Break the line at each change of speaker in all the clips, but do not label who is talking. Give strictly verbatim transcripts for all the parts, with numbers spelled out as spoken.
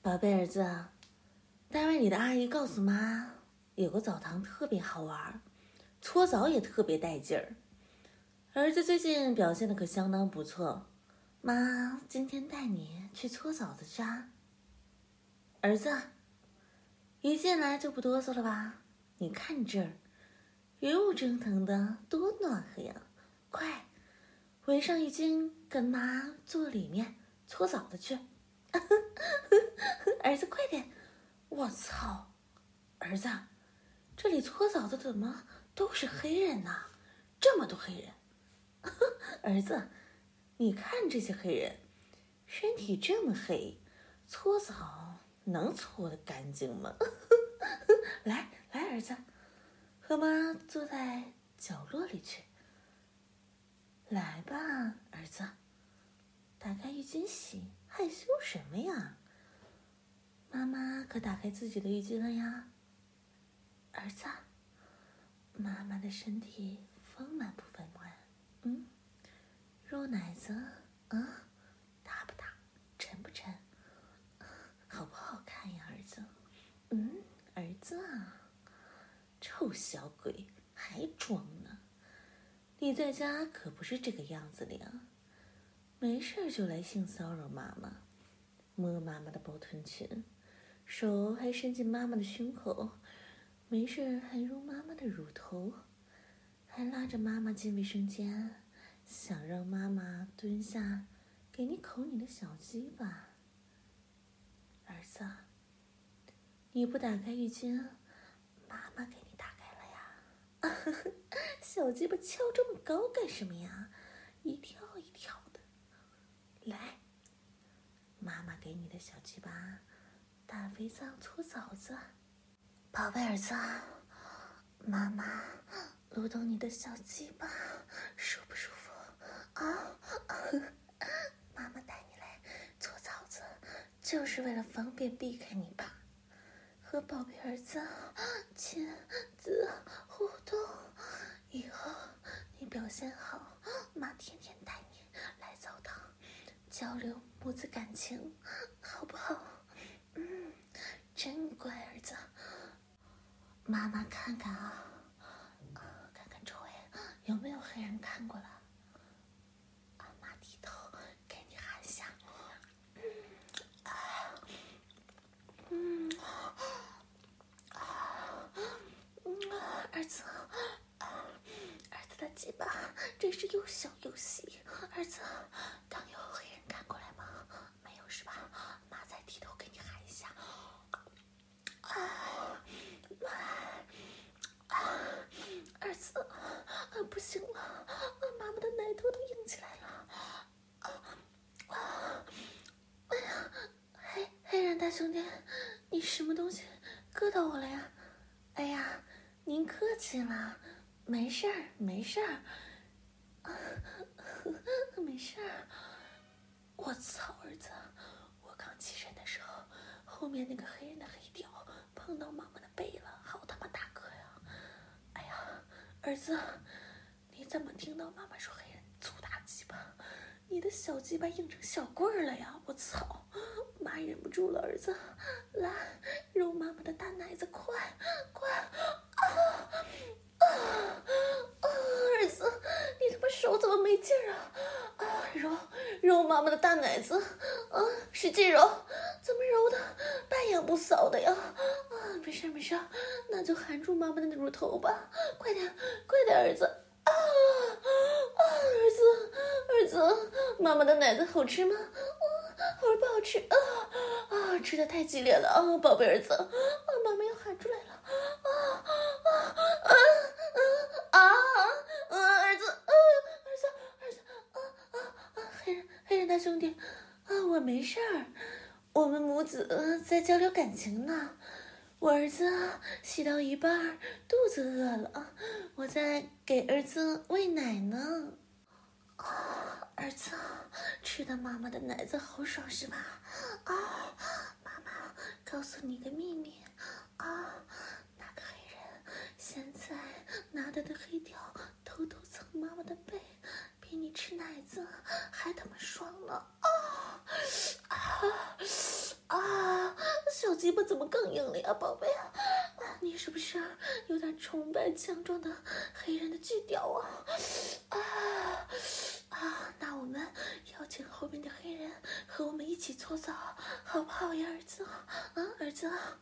宝贝儿子，单位里的阿姨告诉妈，有个澡堂特别好玩，搓澡也特别带劲儿。儿子最近表现的可相当不错，妈今天带你去搓澡子去啊。儿子，一进来就不哆嗦了吧？你看这儿，云雾蒸腾的，多暖和呀！快，围上浴巾，跟妈坐里面搓澡的去。儿子，快点！我操，儿子，这里搓澡的怎么都是黑人呐？这么多黑人！儿子，你看这些黑人，身体这么黑，搓澡能搓得干净吗？来来，儿子，和妈坐在角落里去。来吧，儿子，打开浴巾洗，害羞什么呀？妈妈可打开自己的浴巾了呀。儿子，妈妈的身体丰满不丰满？嗯，肉奶子，嗯，大不大，沉不沉，好不好看呀，儿子？嗯，儿子啊，臭小鬼，还装呢！你在家可不是这个样子的呀，没事就来性骚扰妈妈，摸妈妈的包臀裙，手还伸进妈妈的胸口，没事还揉妈妈的乳头，还拉着妈妈进卫生间，想让妈妈蹲下给你口你的小鸡巴。儿子，你不打开浴巾，妈妈给你打开了呀。小鸡巴翘这么高干什么呀？一跳一跳的。来，妈妈给你的小鸡巴打肥皂搓澡子。宝贝儿子，妈妈撸动你的小鸡巴，舒不舒服啊？妈妈带你来搓澡子，就是为了方便避开你吧，和宝贝儿子亲子互动。以后你表现好，妈天天带你来澡堂交流母子感情，好不好？嗯，真乖儿子。妈妈看看啊，看看周围有没有黑人看过来。啊，妈低头给你喊一下。嗯，啊，嗯，儿子，儿子的鸡巴真是又小又细。儿子，刚有黑人看过来吗？没有是吧？妈再低头给你喊一下。啊，儿子，啊，不行了，啊，妈妈的奶头都硬起来了。啊啊！哎呀，黑黑人大兄弟，你什么东西硌到我了呀？哎呀，您客气了，没事儿，没事儿，啊，没事儿。我操，儿子，我刚起身的时候，后面那个黑人的黑屌碰到妈妈的背了，好他妈大个呀！哎呀，儿子，你怎么听到妈妈说黑人粗大鸡巴？你的小鸡巴硬成小棍儿了呀！我操，妈忍不住了，儿子，来揉妈妈的大奶子，快快啊啊啊！儿子，你他妈手怎么没劲儿啊？啊，揉揉妈妈的大奶子，啊，使劲揉，怎么揉的半阳不扫的呀？啊，没事没事，那就含住妈妈的乳头吧，快点快点，儿子。啊啊！儿子，儿子，妈妈的奶子好吃吗？啊，好不好吃啊？啊，吃的太激烈了啊，宝贝儿子，啊，妈妈要喊出来了！啊啊啊啊啊！啊，儿子，啊，儿子，儿子，啊啊啊！黑人，黑人大兄弟，啊，我没事儿，我们母子在交流感情呢。我儿子洗到一半，肚子饿了，我在给儿子喂奶呢。啊，儿子，吃的妈妈的奶子好爽是吧？啊，妈妈告诉你个秘密啊，那个黑人现在拿着的黑条偷偷蹭妈妈的背，比你吃奶子还他妈爽呢！啊啊啊小鸡巴怎么更硬了呀，宝贝啊？啊，你是不是有点崇拜强壮的黑人的巨屌啊？啊啊，那我们邀请后面的黑人和我们一起搓澡，好不好呀，儿子？啊，儿子啊。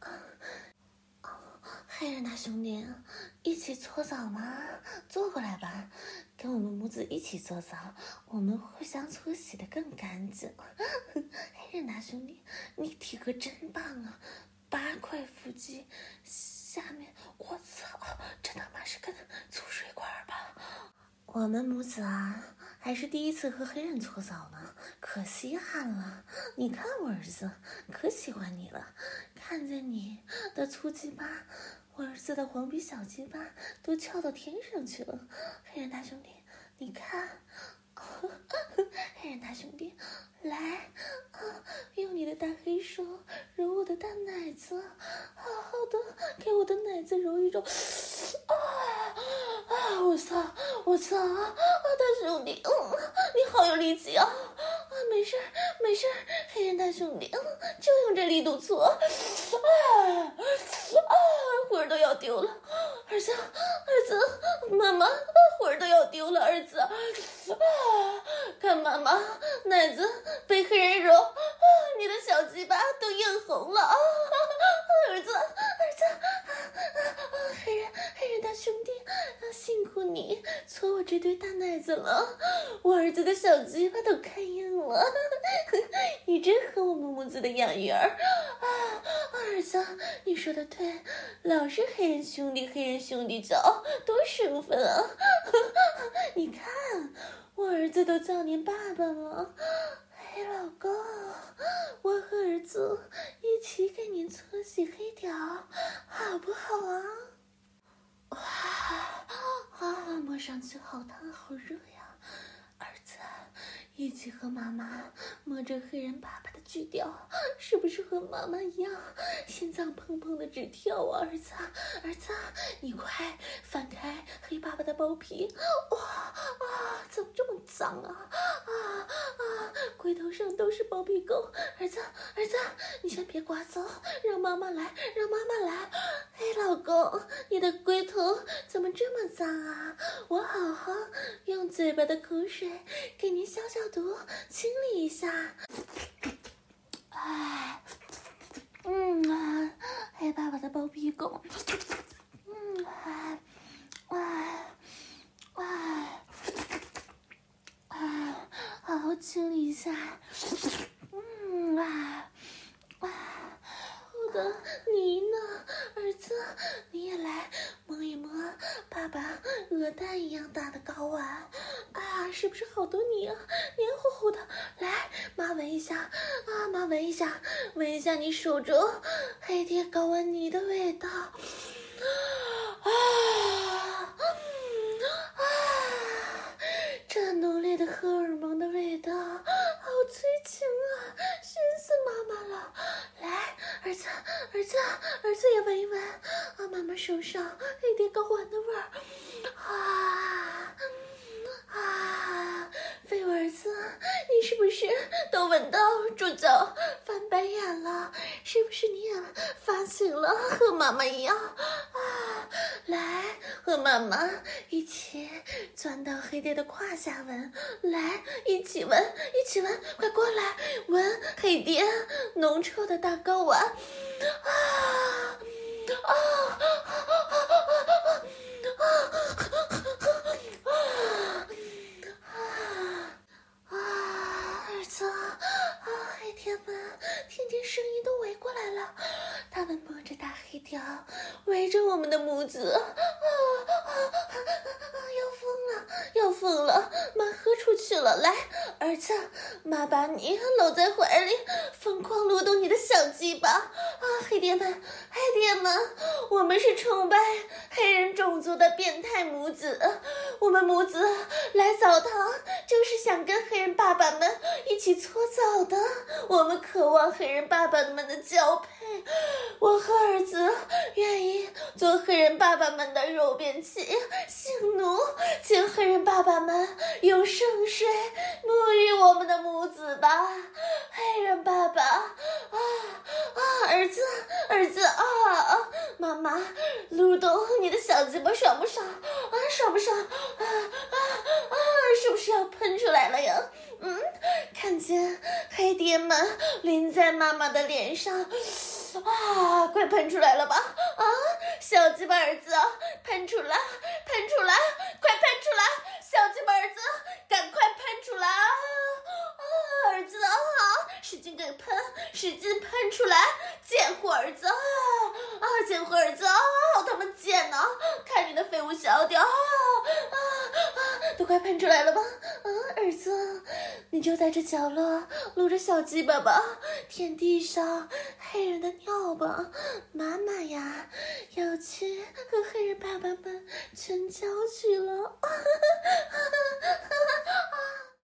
黑人大兄弟，一起搓澡吗？坐过来吧，跟我们母子一起搓澡，我们互相搓洗得更干净。黑人大兄弟，你体格真棒啊，八块腹肌，下面我操，这他妈是根粗水管吧？我们母子啊，还是第一次和黑人搓澡呢，可稀罕了。你看我儿子，可喜欢你了，看见你的粗鸡巴，我儿子的黄皮小鸡巴都翘到天上去了。黑人大兄弟，你看，黑人大兄弟，来，啊，用你的大黑手揉我的大奶子，好好的给我的奶子揉一揉。啊啊！我操！我操！啊，大兄弟，嗯，你好有力气啊！啊，没事没事，黑人大兄弟，嗯，就用这力度搓。啊啊！魂儿都要丢了，儿子，儿子，妈妈，魂儿都要丢了，儿子。啊！看妈妈奶子被黑人揉，啊，你的小鸡巴都硬红了啊！儿子，儿子，啊啊！黑人，黑人大兄弟，啊，辛苦你搓我这对大奶子了，我儿子的小鸡巴都看硬了。你真合我们母子的眼缘儿啊！儿子，你说的对，老是黑人兄弟，黑人兄弟叫，多生分啊！你看，我儿子都叫您爸爸了。黑老公，我和儿子一起给您搓洗黑条，好不好啊？哇啊，摸上去好烫好热呀！儿子，一起和妈妈摸着黑人爸爸的巨屌，是不是和妈妈一样心脏砰砰的直跳啊？儿子，儿子，你快翻开黑爸爸的包皮！哇啊，怎么这么脏啊？啊啊，龟头上都是包皮垢！儿子，儿子，你先别刮走，让妈妈来，让妈妈来。黑老公，你的龟头怎么这么脏啊？我好好用嘴巴的口水给您消消毒，清理一下。哎，嗯啊，黑爸爸的包皮垢，嗯，哎，哎，哎，哎，好好清理一下。嗯啊，啊，好的，你呢，儿子，你也来摸一摸爸爸鹅蛋一样大的睾丸啊，是不是好多泥啊，黏糊糊的？来，妈闻一下啊，妈闻一下，闻一下你手中黑爹睾丸泥的味道啊啊，这浓烈的荷尔蒙的味道，好催情啊，熏死妈妈了！来，儿子，儿子，儿子也闻一闻啊，妈妈手上黑爹睾丸的味儿啊啊！飞我儿子，你是不是都闻到主角翻白眼了？是不是你也发醒了，和妈妈一样啊？来，和妈妈一起钻到黑爹的胯下闻，来，一起闻，一起闻，快过来闻黑爹浓稠的大睾丸啊啊啊啊！儿子啊，黑爹们听见声音都围过来了，他们摸着大黑条，围着我们的母子啊啊啊！要疯了，要疯了！妈喝出去了，来，儿子，妈把你搂在怀里，疯狂撸动你的小鸡巴啊！黑爹们，黑爹们，我们是崇拜黑人种族的变态母子，我们母子来澡堂就是想跟黑人爸爸们一起搓澡的，我们渴望黑人爸爸们的交配，我和儿子愿意做黑人爸爸们的肉便器性奴，请黑人爸爸们用圣水沐浴我们的母子吧，黑人爸爸啊啊！儿儿子，儿子啊啊！妈妈，撸动你的小鸡巴爽不爽啊？爽不爽？啊啊啊！是不是要喷出来了呀？嗯，看见黑点们淋在妈妈的脸上，啊，快喷出来了吧？啊，小鸡巴儿子，喷出来，喷出来，快喷出来！小鸡巴儿子，赶快喷出来啊！啊，儿子啊，使劲给喷，使劲喷出来！贱货儿子啊啊，贱货儿子啊，好他妈贱呐！看你的废物小屌啊啊啊，都快喷出来了吧？啊，儿子，你就在这角落撸着小鸡巴吧，舔地上黑人的尿吧。妈妈呀，要去和黑人爸爸们群交去了。啊啊啊